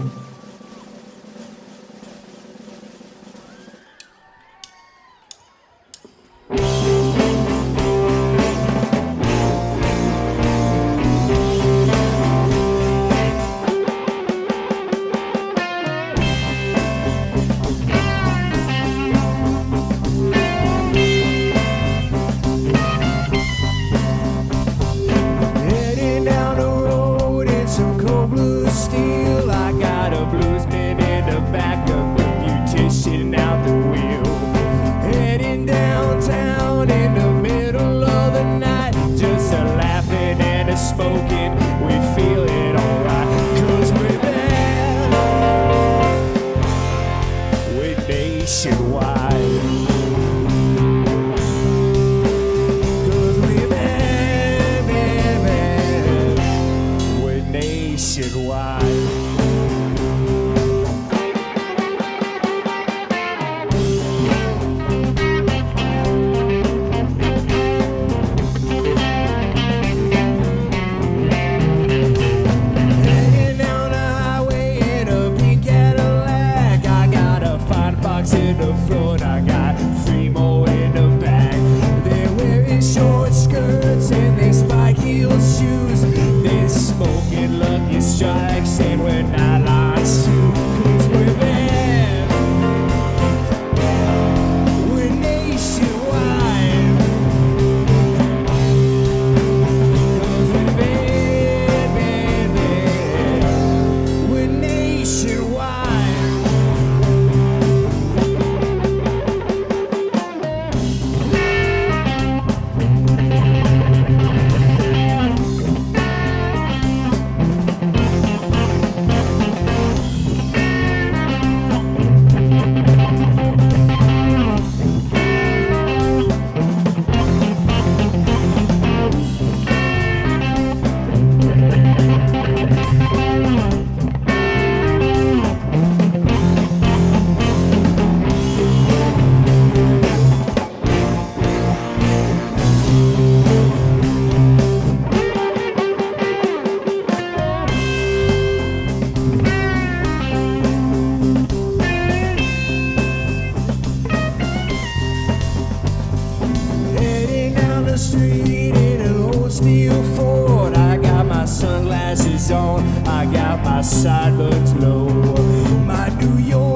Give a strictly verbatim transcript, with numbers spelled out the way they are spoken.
Smoking, we feel it alright, cause we're there, we're nationwide, cause we're there, baby, we're nationwide. In the front, I got three more in the back. They're wearing short skirts and they spike heel shoes. They're smoking Lucky Strikes and we're not lost too, cause we're bad, we're nationwide, cause we're bad, bad, bad, we're nationwide. Street in an old steel Ford. I got my sunglasses on, I got my sideburns low. My New York